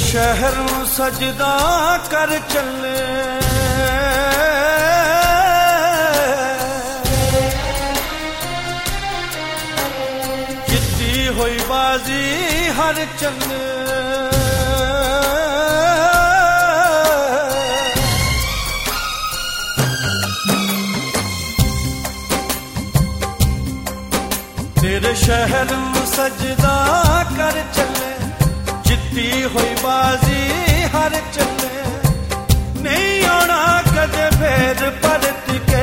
शहर सजदा कर चले, जिद्दी होई बाजी हर चले। तेरे शहर सजदा कर चले, जिद्दी होई बाजी हर चले। नहीं आना कदे फेर परत के,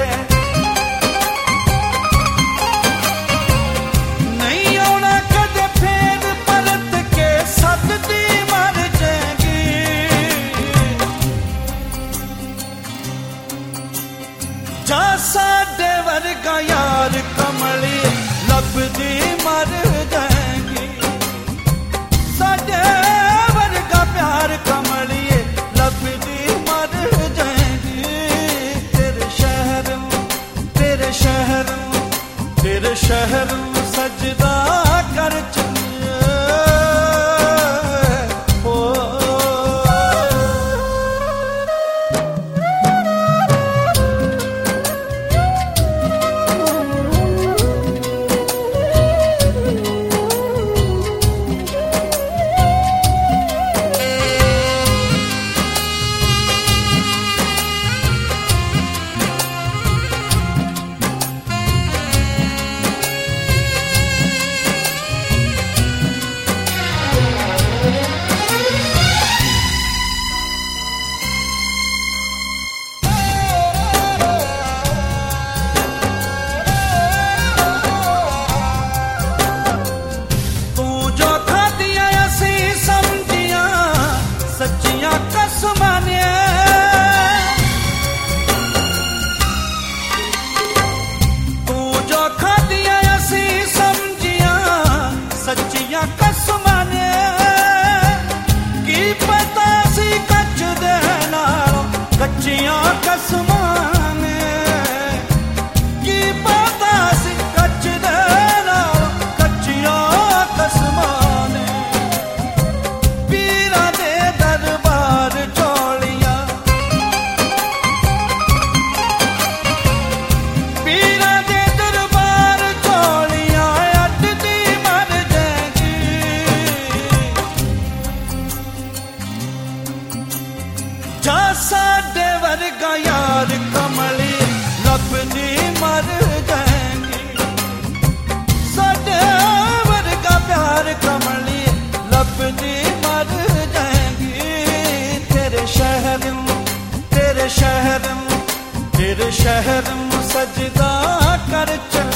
नहीं आना कदे फेर परत के, सददी मर जाएगी। जा साडे वर्गा यार कमली लभदी मर जाएगी। साडे वर्गा प्यार कमलिए लभदी मर जाएगी। तेरे शहर सजदा कर चलिए। साडे वर्गा यार कमली लभदी मर जाएगी। साडे वर्गा प्यार कमली लभदी मर जाएगी। तेरे शहर सजदा कर चल।